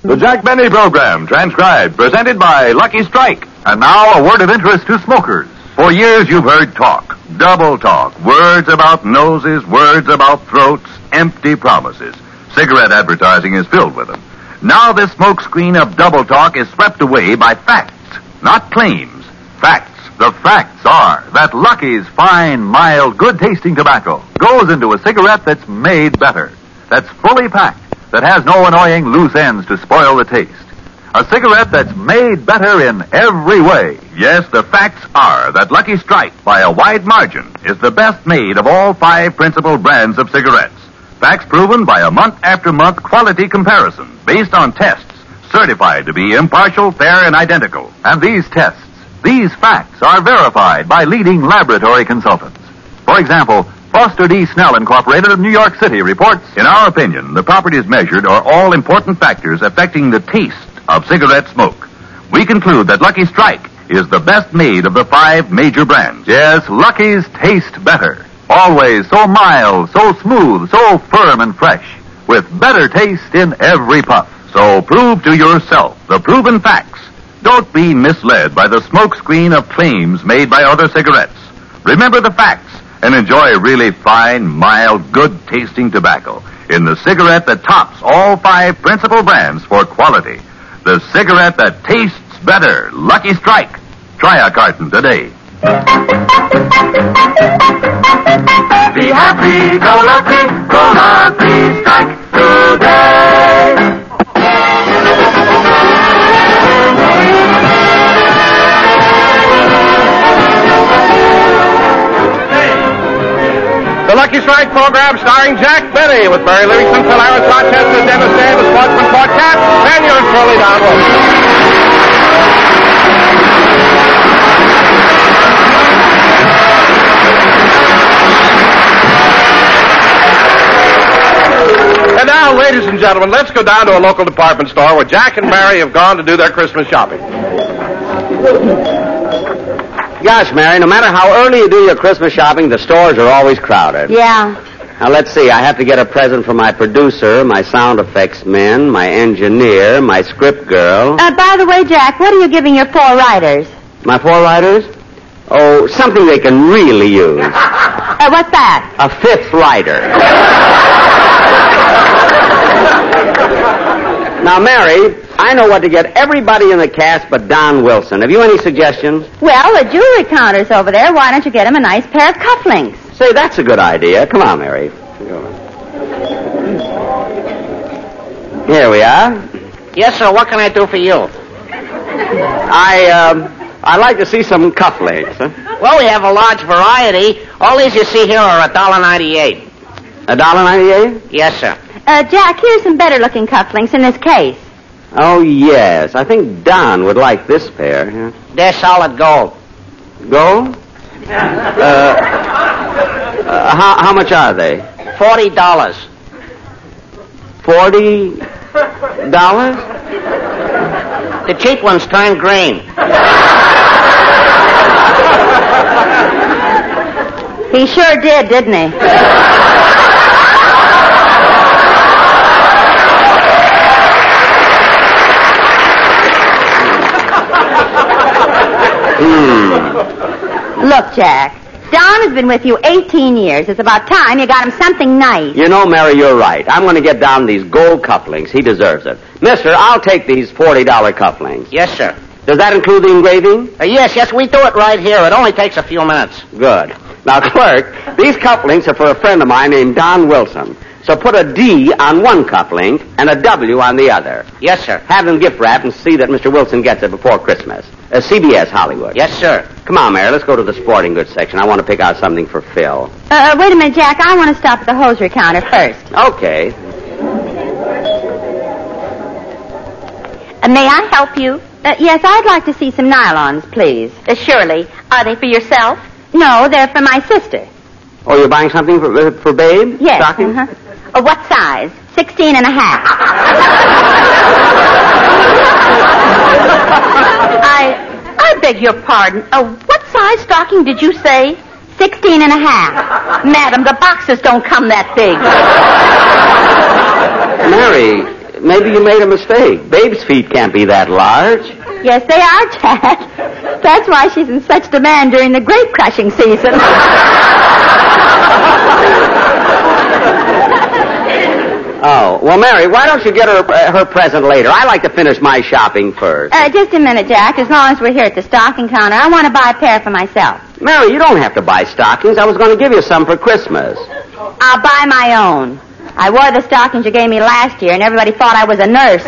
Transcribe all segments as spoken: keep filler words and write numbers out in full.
The Jack Benny Program, transcribed, presented by Lucky Strike. And now a word of interest to smokers. For years you've heard talk, double talk, words about noses, words about throats, empty promises. Cigarette advertising is filled with them. Now this smokescreen of double talk is swept away by facts, not claims. Facts. The facts are that Lucky's fine, mild, good-tasting tobacco goes into a cigarette that's made better, that's fully packed, that has no annoying loose ends to spoil the taste. A cigarette that's made better in every way. Yes, the facts are that Lucky Strike, by a wide margin, is the best made of all five principal brands of cigarettes. Facts proven by a month-after-month quality comparison based on tests certified to be impartial, fair, and identical. And these tests, these facts, are verified by leading laboratory consultants. For example, Foster D. Snell Incorporated of New York City reports, in our opinion, the properties measured are all important factors affecting the taste of cigarette smoke. We conclude that Lucky Strike is the best made of the five major brands. Yes, Lucky's taste better. Always so mild, so smooth, so firm and fresh, with better taste in every puff. So prove to yourself the proven facts. Don't be misled by the smokescreen of claims made by other cigarettes. Remember the facts and enjoy really fine, mild, good-tasting tobacco in the cigarette that tops all five principal brands for quality. The cigarette that tastes better, Lucky Strike. Try a carton today. Be happy, go Lucky, go Lucky Strike today. The Lucky Strike program starring Jack Benny with Barry Livingston, Phil Harris, Rochester, Dennis Day, the Sportsman Quartet, and yours truly, Don Wilson. And now, ladies and gentlemen, let's go down to a local department store where Jack and Mary have gone to do their Christmas shopping. Gosh, Mary, no matter how early you do your Christmas shopping, the stores are always crowded. Yeah. Now, let's see. I have to get a present for my producer, my sound effects men, my engineer, my script girl. Uh, by the way, Jack, what are you giving your four writers? My four writers? Oh, something they can really use. Uh, what's that? A fifth writer. Now, Mary, I know what to get everybody in the cast but Don Wilson. Have you any suggestions? Well, the jewelry counter's over there. Why don't you get him a nice pair of cufflinks? Say, that's a good idea. Come on, Mary. Here we are. Yes, sir. What can I do for you? I, um, I'd like to see some cufflinks. Huh? Well, we have a large variety. All these you see here are a dollar ninety-eight. A dollar ninety-eight? Yes, sir. Uh, Jack, here's some better-looking cufflinks in this case. Oh, yes. I think Don would like this pair. Huh? They're solid gold. Gold? Uh, uh, how, how much are they? Forty dollars. Forty dollars? The cheap ones turn green. He sure did, didn't he? Hmm. Look, Jack, Don has been with you eighteen years. It's about time you got him something nice. You know, Mary, you're right. I'm going to get Don these gold cufflinks. He deserves it. Mister, I'll take these forty dollar cufflinks. Yes, sir. Does that include the engraving? Uh, yes, yes, we do it right here. It only takes a few minutes. Good. Now, clerk, these cufflinks are for a friend of mine named Don Wilson. So put a D on one cufflink and a W on the other. Yes, sir. Have them gift wrapped and see that Mister Wilson gets it before Christmas. Uh, C B S Hollywood. Yes, sir. Come on, Mary, let's go to the sporting goods section. I want to pick out something for Phil. Uh, wait a minute, Jack. I want to stop at the hosiery counter first. Okay. Uh, may I help you? Uh, yes, I'd like to see some nylons, please. Uh, surely. Are they for yourself? No, they're for my sister. Oh, you're buying something for, uh, for Babe? Yes. Stocking? Uh-huh. Uh, what size? Sixteen and a half. I, I beg your pardon. Uh, what size stocking did you say? Sixteen and a half. Madam, the boxes don't come that big. Mary, maybe you made a mistake. Babe's feet can't be that large. Yes, they are, Jack. That's why she's in such demand during the grape crushing season. Oh, well, Mary, why don't you get her uh, her present later? I like to finish my shopping first. Uh, just a minute, Jack. As long as we're here at the stocking counter, I want to buy a pair for myself. Mary, you don't have to buy stockings. I was going to give you some for Christmas. I'll buy my own. I wore the stockings you gave me last year, and everybody thought I was a nurse.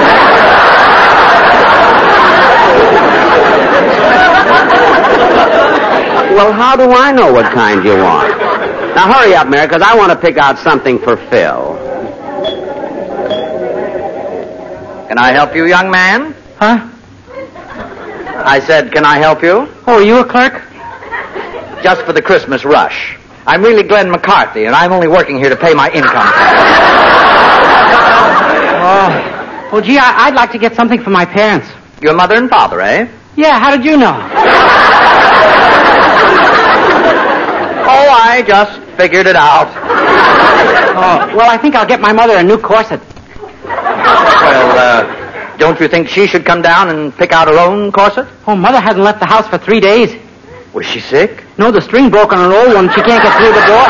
Well, how do I know what kind you want? Now, hurry up, Mary, because I want to pick out something for Phil. Can I help you, young man? Huh? I said, can I help you? Oh, are you a clerk? Just for the Christmas rush. I'm really Glenn McCarthy, and I'm only working here to pay my income tax. Oh, well, gee, I, I'd like to get something for my parents. Your mother and father, eh? Yeah, how did you know? Oh, I just figured it out. Oh, well, I think I'll get my mother a new corset. Well, uh, don't you think she should come down and pick out her own corset? Oh, Mother hasn't left the house for three days. Was she sick? No, the string broke on her old one. She can't get through the door.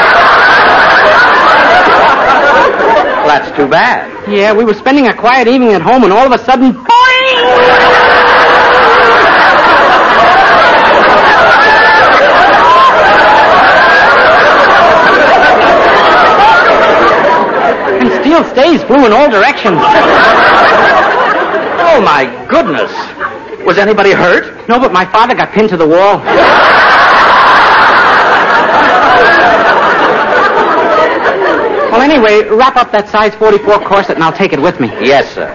Well, that's too bad. Yeah, we were spending a quiet evening at home, and all of a sudden, boing! And steel stays flew in all directions. Oh, my goodness. Was anybody hurt? No, but my father got pinned to the wall. Well, anyway, wrap up that size forty-four corset, and I'll take it with me. Yes, sir.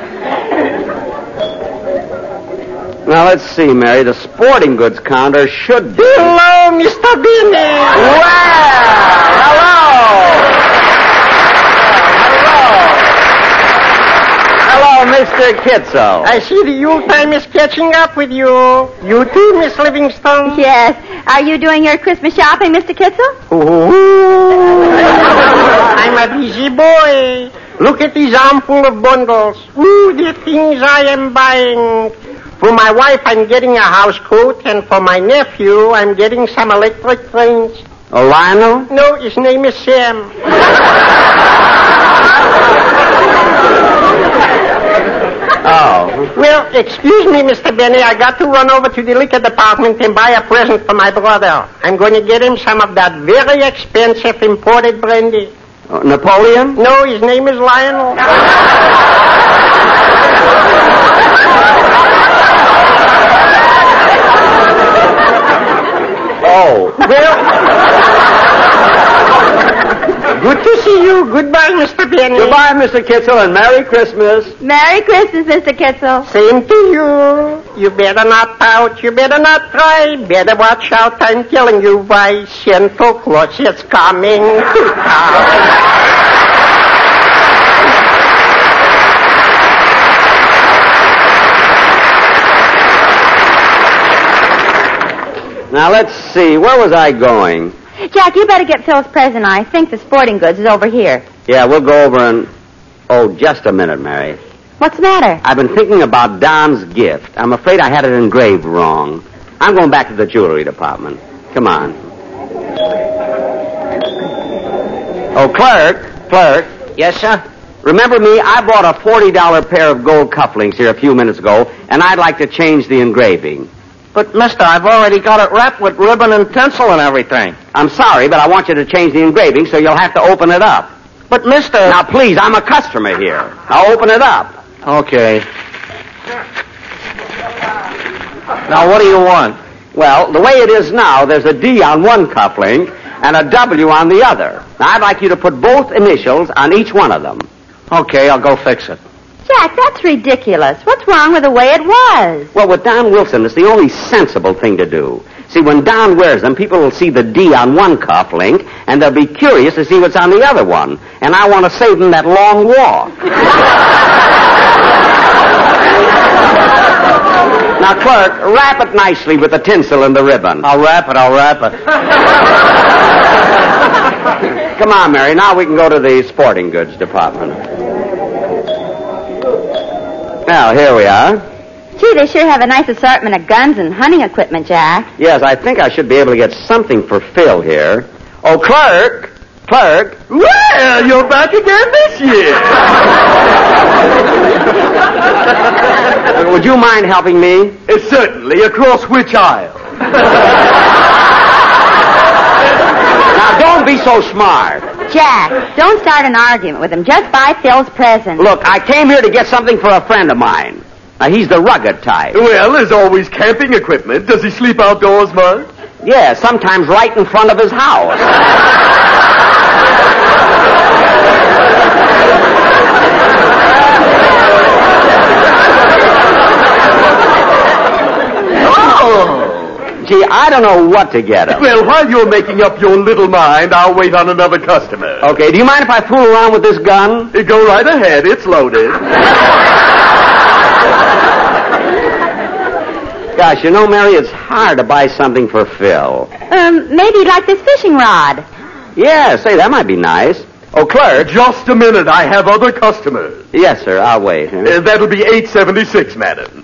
Now, let's see, Mary. The sporting goods counter should be... Hello, Mister Beanie. Well, hello. Hello, Mister Kitzel. I see the Yuletime is catching up with you. You too, Miss Livingstone? Yes. Are you doing your Christmas shopping, Mister Kitzel? I'm a busy boy. Look at this armful of bundles. Ooh, the things I am buying. For my wife, I'm getting a house coat, and for my nephew, I'm getting some electric trains. Oh, Lionel? No, his name is Sam. Oh. Well, excuse me, Mister Benny. I got to run over to the liquor department and buy a present for my brother. I'm going to get him some of that very expensive imported brandy. Uh, Napoleon? No, his name is Lionel. Oh. Well, good to see you. Goodbye, Mister Benny. Goodbye, Mister Kitzel, and Merry Christmas. Merry Christmas, Mister Kitzel. Same to you. You better not pout. You better not cry. Better watch out. I'm telling you why. Santa Claus is coming to town. Now, let's see. Where was I going? Jack, you better get Phil's present. I think the sporting goods is over here. Yeah, we'll go over and... Oh, just a minute, Mary. What's the matter? I've been thinking about Don's gift. I'm afraid I had it engraved wrong. I'm going back to the jewelry department. Come on. Oh, clerk, clerk. Yes, sir? Remember me? I bought a forty dollar pair of gold cufflinks here a few minutes ago, and I'd like to change the engraving. But, mister, I've already got it wrapped with ribbon and tinsel and everything. I'm sorry, but I want you to change the engraving, so you'll have to open it up. But, mister... Now, please, I'm a customer here. Now, open it up. Okay. Now, what do you want? Well, the way it is now, there's a D on one cufflink and a W on the other. Now, I'd like you to put both initials on each one of them. Okay, I'll go fix it. Jack, that's ridiculous. What's wrong with the way it was? Well, with Don Wilson, it's the only sensible thing to do. See, when Don wears them, people will see the D on one cufflink, and they'll be curious to see what's on the other one. And I want to save them that long walk. Now, clerk, wrap it nicely with the tinsel and the ribbon. I'll wrap it, I'll wrap it. Come on, Mary. Now we can go to the sporting goods department. Now, here we are. Gee, they sure have a nice assortment of guns and hunting equipment, Jack. Yes, I think I should be able to get something for Phil here. Oh, clerk! Clerk! Well, you're back again this year. Would you mind helping me? Uh, certainly. Across which aisle? Now, don't be so smart. Jack, don't start an argument with him. Just buy Phil's present. Look, I came here to get something for a friend of mine. Now, he's the rugged type. Well, there's always camping equipment. Does he sleep outdoors much? Yeah, sometimes right in front of his house. Gee, I don't know what to get him. Well, while you're making up your little mind, I'll wait on another customer. Okay, do you mind if I fool around with this gun? Uh, Go right ahead. It's loaded. Gosh, you know, Mary, it's hard to buy something for Phil. Um, maybe you'd like this fishing rod. Yeah, say, that might be nice. Oh, clerk. Just a minute. I have other customers. Yes, sir, I'll wait. Uh, that'll be eight seventy-six, madam.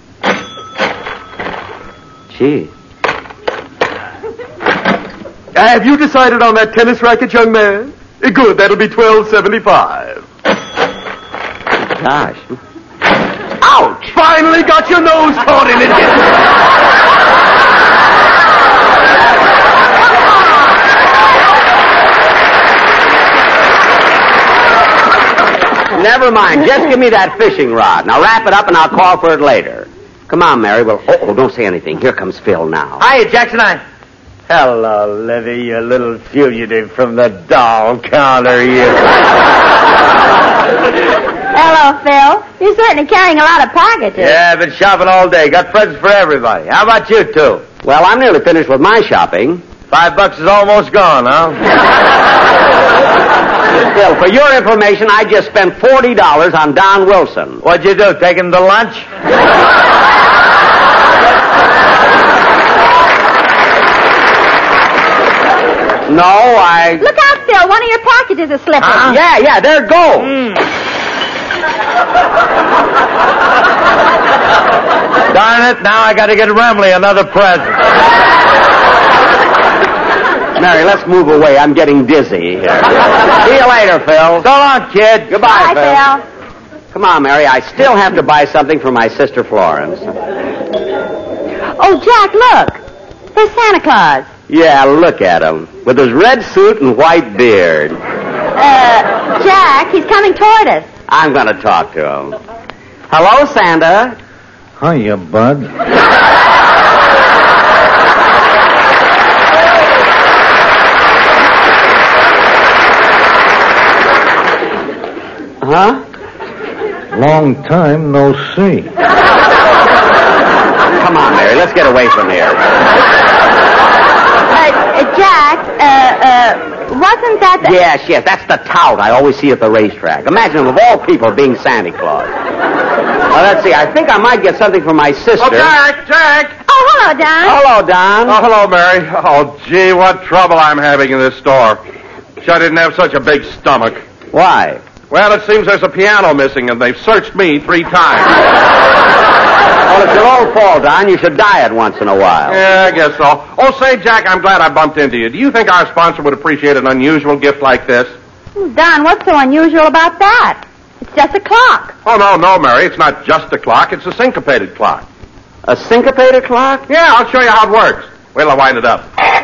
Gee. Uh, have you decided on that tennis racket, young man? Uh, good. That'll be twelve seventy-five. Gosh. Ouch! Finally got your nose caught in it. Never mind. Just give me that fishing rod. Now wrap it up and I'll call for it later. Come on, Mary. Well, oh, oh don't say anything. Here comes Phil now. Hiya, Jackson. I... Hello, Livy, you little fugitive from the doll counter, you. Hello, Phil. You're certainly carrying a lot of packages. Yeah, I've been shopping all day. Got presents for everybody. How about you two? Well, I'm nearly finished with my shopping. Five bucks is almost gone, huh? Phil, for your information, I just spent forty dollars on Don Wilson. What'd you do, take him to lunch? No, I... Look out, Phil. One of your packages is slipping. Uh, yeah, yeah, there it goes. Mm. Darn it, now I gotta get Remley another present. Mary, let's move away. I'm getting dizzy here. See you later, Phil. So long, kid. Goodbye, Bye, Phil. Phil. Come on, Mary. I still have to buy something for my sister Florence. Oh, Jack, look. There's Santa Claus. Yeah, look at him. With his red suit and white beard. Uh, Jack, he's coming toward us. I'm going to talk to him. Hello, Santa. Hiya, bud. Huh? Long time no see. Come on, Mary. Let's get away from here. Uh, uh, Jack, uh, uh, wasn't that the... Yes, yes. That's the tout I always see at the racetrack. Imagine, of all people, being Santa Claus. Well, let's see. I think I might get something for my sister. Oh, Jack, Jack! Oh, hello, Don. Hello, Don. Oh, hello, Mary. Oh, gee, what trouble I'm having in this store. Wish I didn't have such a big stomach. Why? Well, it seems there's a piano missing, and they've searched me three times. Well, it's your own fault, Don. You should diet once in a while. Yeah, I guess so. Oh, say, Jack, I'm glad I bumped into you. Do you think our sponsor would appreciate an unusual gift like this? Don, what's so unusual about that? It's just a clock. Oh, no, no, Mary. It's not just a clock. It's a syncopated clock. A syncopated clock? Yeah, I'll show you how it works. Wait till I wind it up.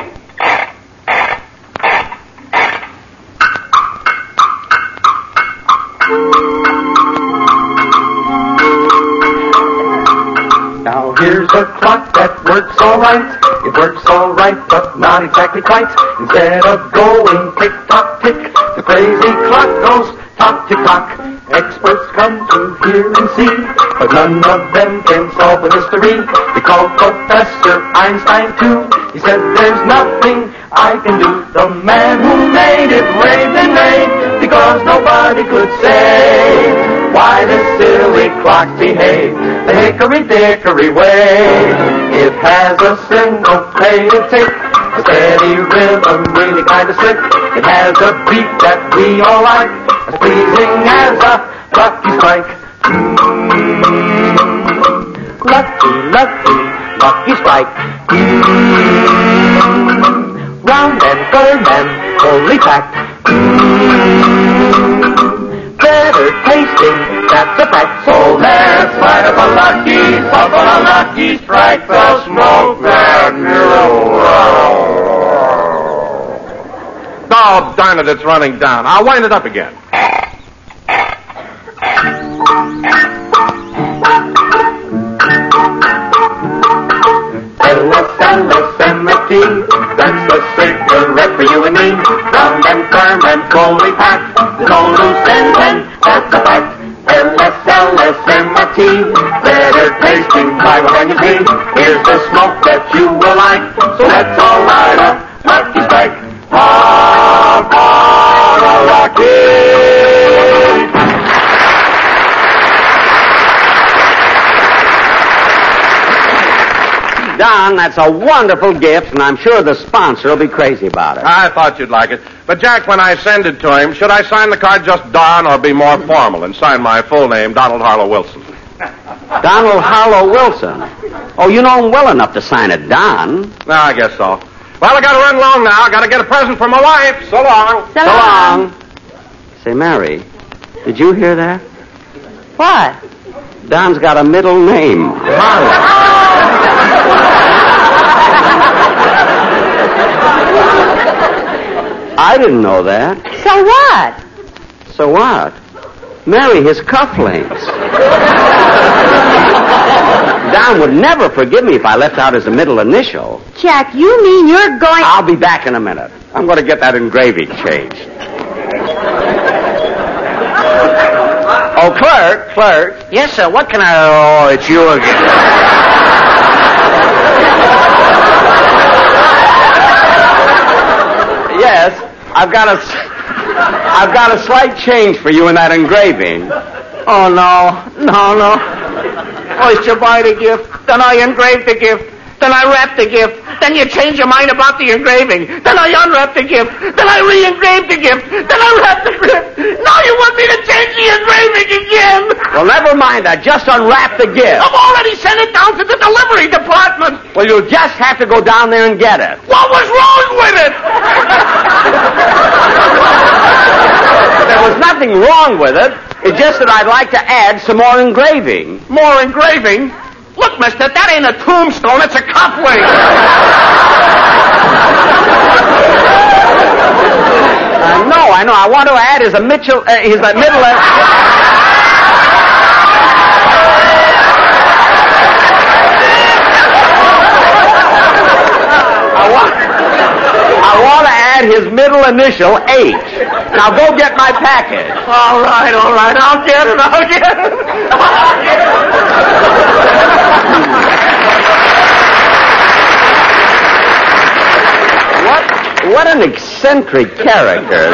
Now here's a clock that works all right. It works all right, but not exactly quite. Instead of going tick-tock, tick, the crazy clock goes tock-tick-tock. Experts come to hear and see, but none of them can solve the mystery. They called Professor Einstein too. He said, there's nothing I can do. The man who made it raved and raved, because nobody could say why this silly clock behaved the hickory-dickory way. It has a single-plated tick, a steady rhythm, really kind of slick. It has a beat that we all like, as pleasing as a lucky strike. Mm-hmm. lucky, lucky strike. Mm, round and firm and fully packed. Mm, better tasting, that's a fact. So let's light up a lucky, puff on a lucky strike, the smoke that Oh, darn it, it's running down. I'll wind it up again. L S L S M F T, that's the cigarette for you and me. Round and firm and fully packed, no loose ends and that's a fact. L S L S M F T, better tasting, try when you see. Here's the smoke that you will like, so let's all light up Lucky Strike. Pop on a Lucky! Don, that's a wonderful gift, and I'm sure the sponsor will be crazy about it. I thought you'd like it. But, Jack, when I send it to him, should I sign the card just Don or be more formal and sign my full name, Donald Harlow Wilson? Donald Harlow Wilson? Oh, you know him well enough to sign it Don. No, I guess so. Well, I gotta run along now. I gotta get a present for my wife. So long. So, So long. Say, Mary, did you hear that? What? Don's got a middle name. I didn't know that. So what? So what? Mary, his cufflinks. Don would never forgive me if I left out his middle initial. Jack, you mean you're going... I'll be back in a minute. I'm going to get that engraving changed. Oh, clerk, clerk. Yes, sir. What can I... Oh, it's you again. Yes, I've got a... I've got a slight change for you in that engraving. Oh, no. No, no. First you buy the gift, then I engrave the gift, then I wrap the gift, then you change your mind about the engraving, then I unwrap the gift, then I re-engrave the gift, then I wrap the gift. Now you want me to change the engraving again? Well, never mind that. Just unwrap the gift. I've already sent it down to the delivery department. Well, you'll just have to go down there and get it. What was wrong with it? There was nothing wrong with it. It's just that I'd like to add some more engraving. More engraving? Look, mister, that ain't a tombstone, it's a cufflink. I know, I know. I want to add his a Mitchell, uh, his uh, middle... Uh, I want, I want to add his middle initial, H. Now go get my package. All right, all right, I'll get it, I'll get it. I'll get it. What, what an eccentric character.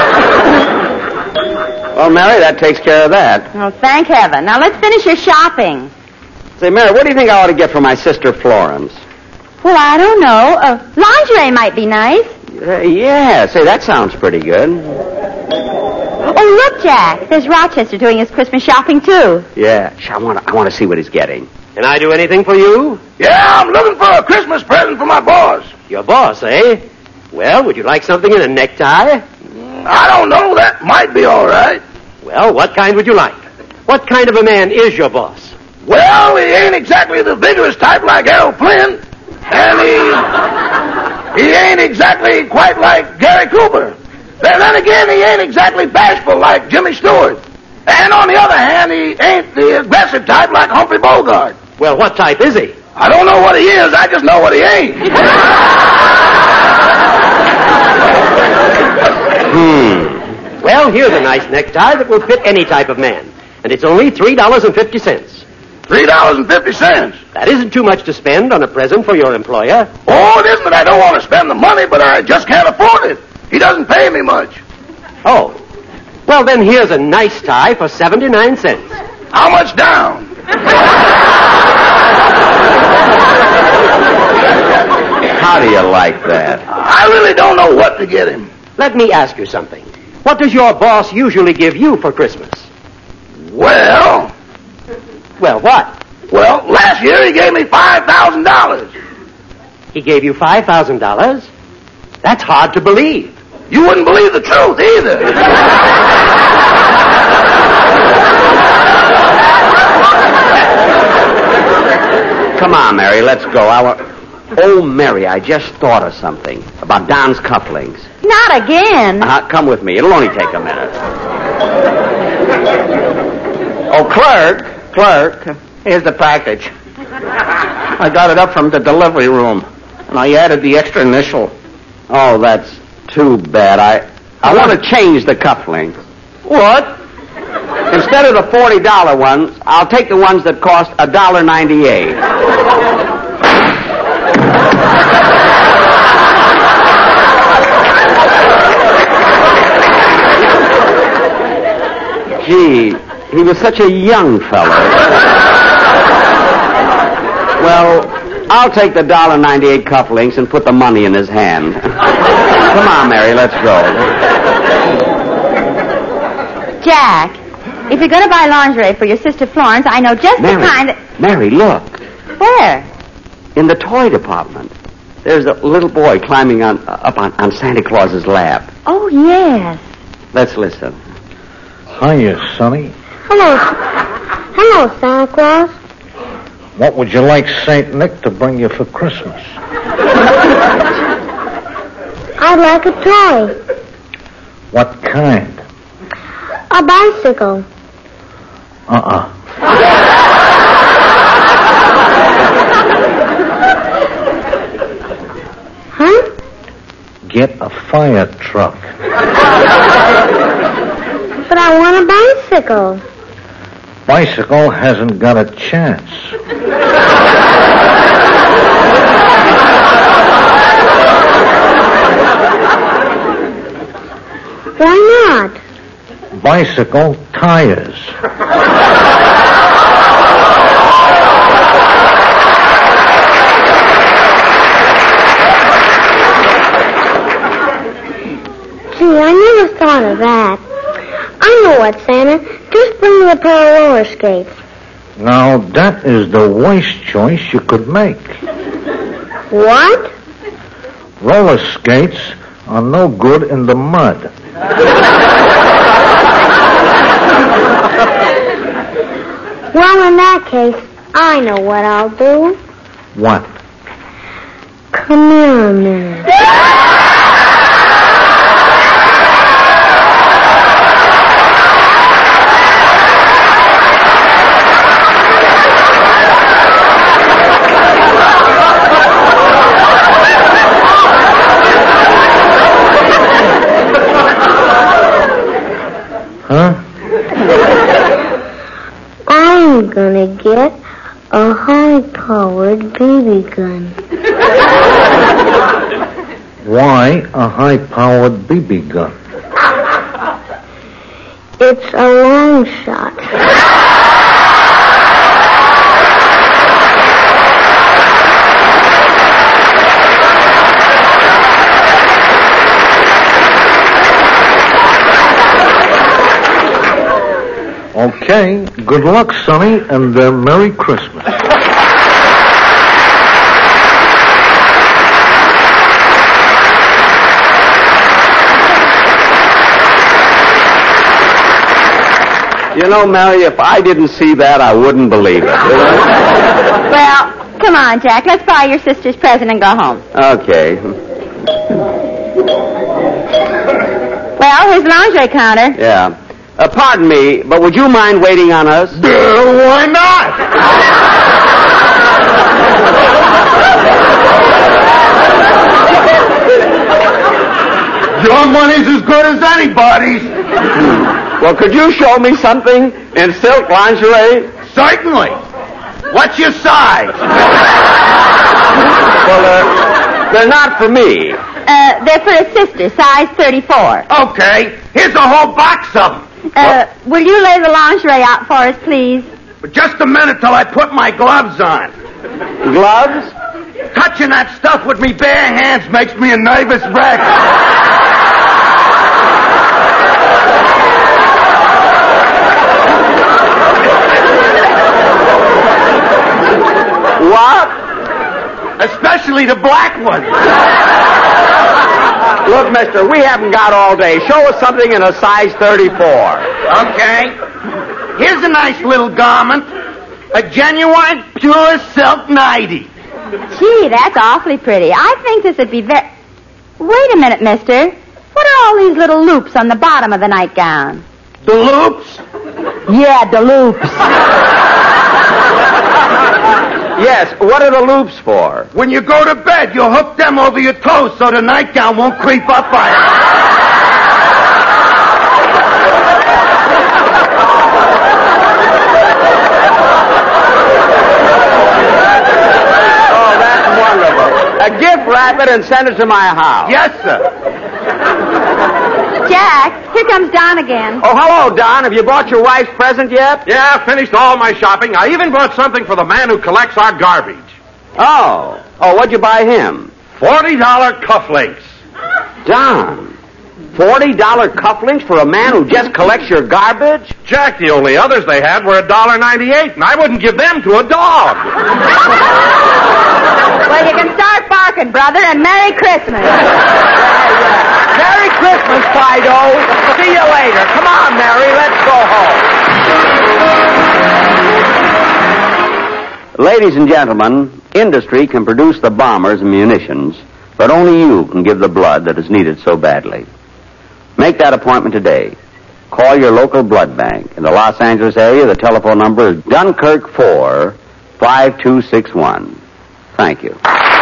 Well, Mary, that takes care of that. Oh, thank heaven. Now let's finish your shopping. Say, Mary, what do you think I ought to get for my sister Florence? Well, I don't know. Uh, lingerie might be nice. Uh, yeah, say, that sounds pretty good. Oh, look, Jack. There's Rochester doing his Christmas shopping, too. Yeah, I want to I want to see what he's getting. Can I do anything for you? Yeah, I'm looking for a Christmas present for my boss. Your boss, eh? Well, would you like something in a necktie? I don't know. That might be all right. Well, what kind would you like? What kind of a man is your boss? Well, he ain't exactly the vigorous type like Errol Flynn, and he he ain't exactly quite like Gary Cooper. Then, then again, he ain't exactly bashful like Jimmy Stewart. And on the other hand, he ain't the aggressive type like Humphrey Bogart. Well, what type is he? I don't know what he is. I just know what he ain't. Hmm. Well, here's a nice necktie that will fit any type of man. And it's only three dollars and fifty cents. Three dollars and fifty cents. That isn't too much to spend on a present for your employer. Oh, it isn't that I don't want to spend the money, but I just can't afford it. He doesn't pay me much. Oh. Well, then here's a nice tie for seventy-nine cents. How much down? How do you like that? I really don't know what to get him. Let me ask you something. What does your boss usually give you for Christmas? Well... Well, what? Well, last last year he gave me five thousand dollars. He gave you five thousand dollars? That's hard to believe. You wouldn't believe the truth either. Come on, Mary, let's go. I wa- Oh, Mary, I just thought of something about Don's cufflinks. Not again. Uh, come with me. It'll only take a minute. Oh, clerk, clerk. Here's the package. I got it up from the delivery room, and I added the extra initial. Oh, that's too bad. I I want to change the cufflinks. What? Instead of the forty dollar ones, I'll take the ones that cost one dollar ninety-eight. Gee, he was such a young fellow. Well, I'll take the one dollar ninety-eight cufflinks and put the money in his hand. Come on, Mary, let's go. Jack, if you're going to buy lingerie for your sister Florence, I know just Mary, the kind that... Mary, look. Where? In the toy department. There's a little boy climbing on uh, up on, on Santa Claus's lap. Oh, yes. Let's listen. Hiya, Sonny. Hello. Hello, Santa Claus. What would you like Saint Nick to bring you for Christmas? I'd like a toy. What kind? A bicycle. Uh-uh. Huh? Get a fire truck. But I want a bicycle. Bicycle hasn't got a chance. Why not? Bicycle tires. Gee, I never thought of that. I know what, Santa. Just bring me a pair of roller skates. Now, that is the worst choice you could make. What? Roller skates are no good in the mud. Well, in that case, I know what I'll do. What? Come here a minute. Huh? I'm gonna get a high-powered B B gun. Why a high-powered B B gun? It's a long shot. Okay, good luck, Sonny, and uh, Merry Christmas. You know, Mary, if I didn't see that, I wouldn't believe it. Well, come on, Jack. Let's buy your sister's present and go home. Okay. Well, here's the lingerie counter. Yeah. Uh, pardon me, but would you mind waiting on us? Uh, why not? Your money's as good as anybody's. Well, could you show me something in silk lingerie? Certainly. What's your size? Well, uh, they're not for me. Uh, they're for his sister, size thirty-four. Okay, here's a whole box of them. Uh, will you lay the lingerie out for us, please? But just a minute till I put my gloves on. Gloves? Touching that stuff with me bare hands makes me a nervous wreck. Especially the black ones. Look, mister, we haven't got all day. Show us something in a size thirty-four. Okay. Here's a nice little garment. A genuine, pure silk nightie. Gee, that's awfully pretty. I think this would be very... Wait a minute, mister. What are all these little loops on the bottom of the nightgown? The loops? Yeah, the loops. Yes, what are the loops for? When you go to bed, you hook them over your toes so the nightgown won't creep up on you. Oh, that's wonderful. A gift wrap it and send it to my house. Yes, sir. Jack, here comes Don again. Oh, hello, Don. Have you bought your wife's present yet? Yeah, finished all my shopping. I even bought something for the man who collects our garbage. Oh. Oh, what'd you buy him? forty dollar cufflinks. Don, forty dollar cufflinks for a man who just collects your garbage? Jack, the only others they had were a dollar ninety-eight, and I wouldn't give them to a dog. Well, you can start barking, brother, and Merry Christmas. Merry Christmas, Fido. See you later. Come on, Mary, let's go home. Ladies and gentlemen, industry can produce the bombers and munitions, but only you can give the blood that is needed so badly. Make that appointment today. Call your local blood bank. In the Los Angeles area, the telephone number is Dunkirk four, five two six one. Thank you.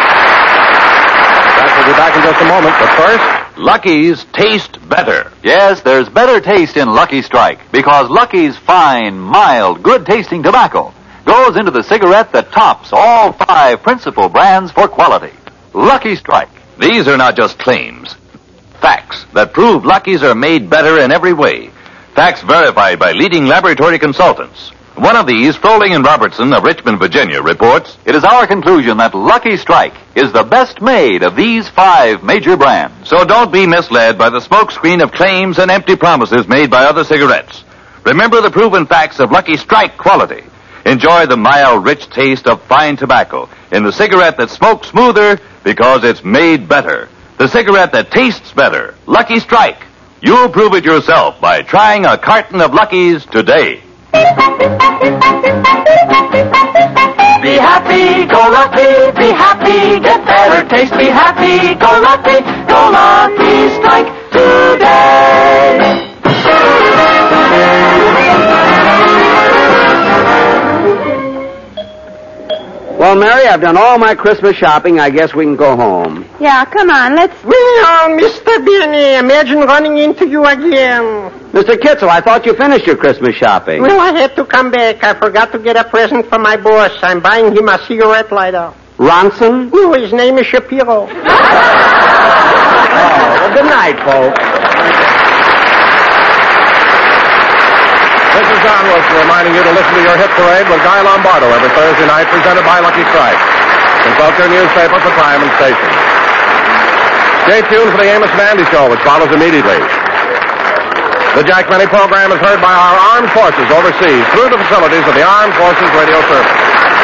Jack will be back in just a moment, but first... Lucky's taste better. Yes, there's better taste in Lucky Strike because Lucky's fine, mild, good-tasting tobacco goes into the cigarette that tops all five principal brands for quality. Lucky Strike. These are not just claims. Facts that prove Lucky's are made better in every way. Facts verified by leading laboratory consultants. One of these, Froling and Robertson of Richmond, Virginia, reports, it is our conclusion that Lucky Strike is the best made of these five major brands. So don't be misled by the smokescreen of claims and empty promises made by other cigarettes. Remember the proven facts of Lucky Strike quality. Enjoy the mild, rich taste of fine tobacco in the cigarette that smokes smoother because it's made better. The cigarette that tastes better. Lucky Strike. You'll prove it yourself by trying a carton of Lucky's today. Be happy, go lucky, be happy, get better taste. Be happy, go lucky, go Lucky Strike today. Well, Mary, I've done all my Christmas shopping. I guess we can go home. Yeah, come on, let's... Well, Mister Benny, imagine running into you again. Mister Kitzel, I thought you finished your Christmas shopping. Well, I had to come back. I forgot to get a present for my boss. I'm buying him a cigarette lighter. Ronson? No, his name is Shapiro. Oh, well, good night, folks. This is Don Wilson reminding you to listen to your hit parade with Guy Lombardo every Thursday night, presented by Lucky Strike. Consult your newspaper for time and station. Stay tuned for the Amos and Andy Show, which follows immediately. The Jack Benny program is heard by our armed forces overseas through the facilities of the Armed Forces Radio Service.